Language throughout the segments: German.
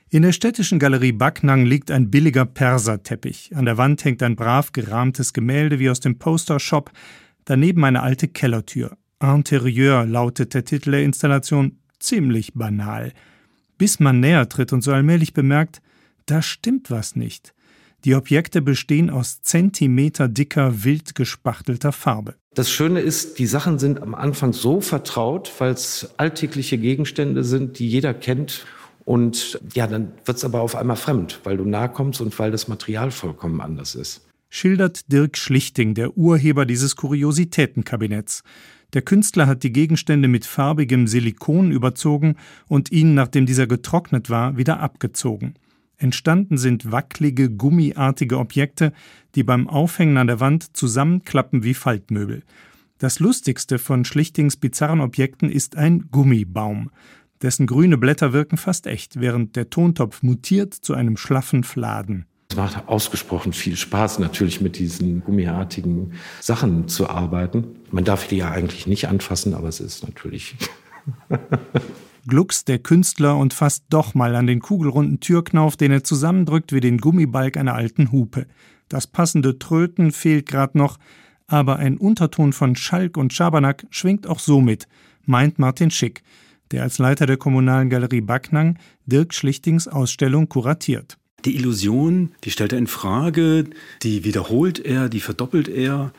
In der Städtischen Galerie Backnang liegt ein billiger Perserteppich. An der Wand hängt ein brav gerahmtes Gemälde wie aus dem Poster-Shop. Daneben eine alte Kellertür. Interieur lautet der Titel der Installation. Ziemlich banal. Bis man näher tritt und so allmählich bemerkt, da stimmt was nicht. Die Objekte bestehen aus zentimeterdicker, wild gespachtelter Farbe. Das Schöne ist, die Sachen sind am Anfang so vertraut, weil es alltägliche Gegenstände sind, die jeder kennt. Und ja, dann wird es aber auf einmal fremd, weil du nahe kommst und weil das Material vollkommen anders ist. Schildert Dirk Schlichting, der Urheber dieses Kuriositätenkabinetts. Der Künstler hat die Gegenstände mit farbigem Silikon überzogen und ihn, nachdem dieser getrocknet war, wieder abgezogen. Entstanden sind wackelige, gummiartige Objekte, die beim Aufhängen an der Wand zusammenklappen wie Faltmöbel. Das lustigste von Schlichtings bizarren Objekten ist ein Gummibaum. Dessen grüne Blätter wirken fast echt, während der Tontopf mutiert zu einem schlaffen Fladen. Es macht ausgesprochen viel Spaß, natürlich mit diesen gummiartigen Sachen zu arbeiten. Man darf die ja eigentlich nicht anfassen, aber es ist natürlich... Glucks der Künstler und fasst doch mal an den kugelrunden Türknauf, den er zusammendrückt wie den Gummibalg einer alten Hupe. Das passende Tröten fehlt gerade noch, aber ein Unterton von Schalk und Schabernack schwingt auch so mit, meint Martin Schick, der als Leiter der Kommunalen Galerie Backnang Dirk Schlichtings Ausstellung kuratiert. Die Illusion, die stellt er in Frage, die wiederholt er, die verdoppelt er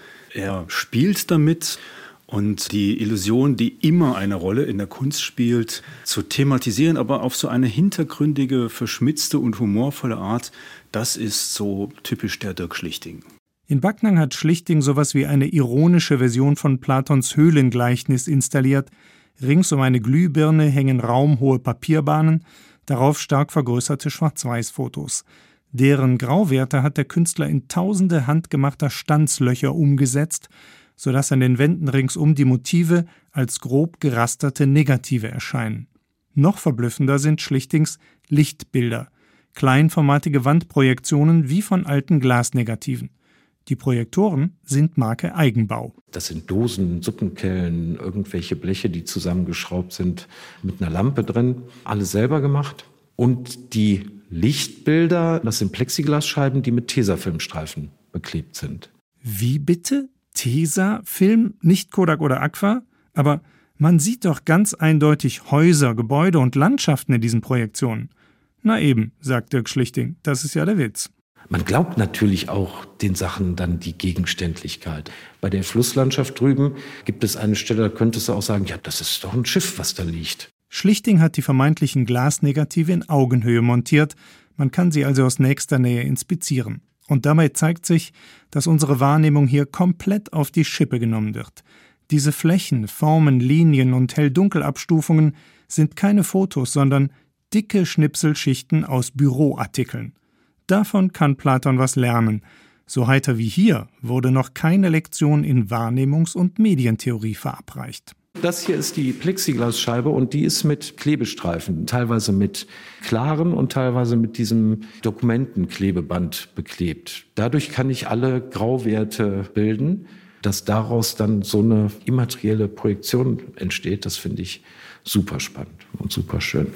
spielt damit. Und die Illusion, die immer eine Rolle in der Kunst spielt, zu thematisieren, aber auf so eine hintergründige, verschmitzte und humorvolle Art, das ist so typisch der Dirk Schlichting. In Backnang hat Schlichting sowas wie eine ironische Version von Platons Höhlengleichnis installiert. Rings um eine Glühbirne hängen raumhohe Papierbahnen, darauf stark vergrößerte Schwarz-Weiß-Fotos. Deren Grauwerte hat der Künstler in tausende handgemachter Stanzlöcher umgesetzt, sodass an den Wänden ringsum die Motive als grob gerasterte Negative erscheinen. Noch verblüffender sind Schlichtings Lichtbilder, kleinformatige Wandprojektionen wie von alten Glasnegativen. Die Projektoren sind Marke Eigenbau. Das sind Dosen, Suppenkellen, irgendwelche Bleche, die zusammengeschraubt sind mit einer Lampe drin. Alles selber gemacht. Und die Lichtbilder, das sind Plexiglasscheiben, die mit Tesafilmstreifen beklebt sind. Wie bitte? Tesa-Film, nicht Kodak oder Agfa? Aber man sieht doch ganz eindeutig Häuser, Gebäude und Landschaften in diesen Projektionen. Na eben, sagt Dirk Schlichting, das ist ja der Witz. Man glaubt natürlich auch den Sachen dann die Gegenständlichkeit. Bei der Flusslandschaft drüben gibt es eine Stelle, da könntest du auch sagen, ja, das ist doch ein Schiff, was da liegt. Schlichting hat die vermeintlichen Glasnegative in Augenhöhe montiert. Man kann sie also aus nächster Nähe inspizieren. Und dabei zeigt sich, dass unsere Wahrnehmung hier komplett auf die Schippe genommen wird. Diese Flächen, Formen, Linien und Hell-Dunkel-Abstufungen sind keine Fotos, sondern dicke Schnipselschichten aus Büroartikeln. Davon kann Platon was lernen. So heiter wie hier wurde noch keine Lektion in Wahrnehmungs- und Medientheorie verabreicht. Das hier ist die Plexiglasscheibe und die ist mit Klebestreifen, teilweise mit klaren und teilweise mit diesem Dokumentenklebeband beklebt. Dadurch kann ich alle Grauwerte bilden, dass daraus dann so eine immaterielle Projektion entsteht. Das finde ich super spannend und super schön.